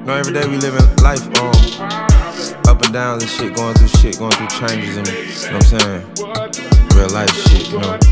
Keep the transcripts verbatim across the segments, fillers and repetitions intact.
know, every day we living life, um, up and down and shit, going through shit, going through changes, and you know what I'm saying? Real life shit, you know.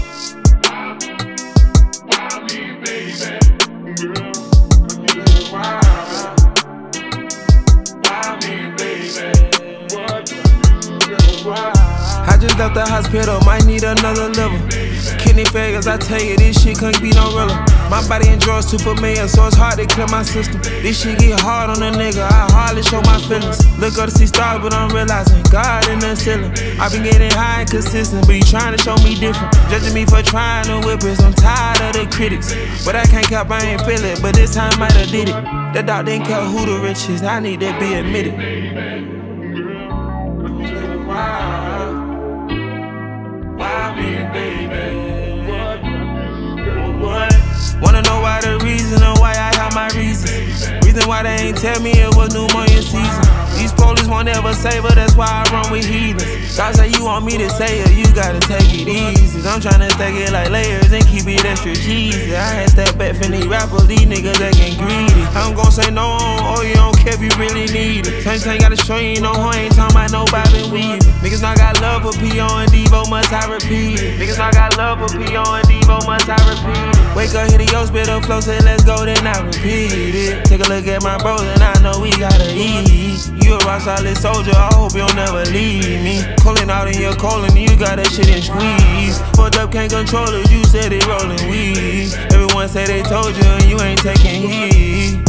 I just left the hospital, might need another liver. Kidney failures, I tell you, this shit couldn't be no realer. My body enjoys two familiar, so it's hard to clear my system. This shit get hard on a nigga, I hardly show my feelings. Look up to see stars, but I'm realizing God in the ceiling. I been getting high and consistent, but you trying to show me different. Judging me for trying to whip it, I'm tired of the critics. But I can't cap, I ain't feel it, but this time might have did it. The dog didn't care who the rich is, I need to be admitted. Wanna know why the reason or why I have my reasons. Reason why they ain't tell me it was pneumonia season. These police won't ever save her, that's why I run with heathens. God say you want me to say it, you gotta take it easy. I'm tryna stack it like layers and keep it extra cheesy. I had step back from these rappers, these niggas acting greedy. I'm gon' say no on, oh you don't care if you really need it. Same thing gotta show you no hoe, ain't talking about no bobbin' weaving. Niggas not got love for P O and Devo, must I repeat it. Niggas not got love for P O and Devo, must I repeat it. Wake up, hit the yo, spit up, flow, say let's go, then I repeat it. Take a look at my bros and I know we gotta eat. You a rock solid soldier, I hope you'll never leave me. Calling out in your calling, you got that shit and squeeze. Fucked up, can't control it, you said it rolling weed. Everyone say they told you and you ain't taking heed.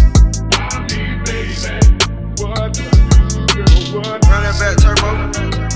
Run that back, turbo.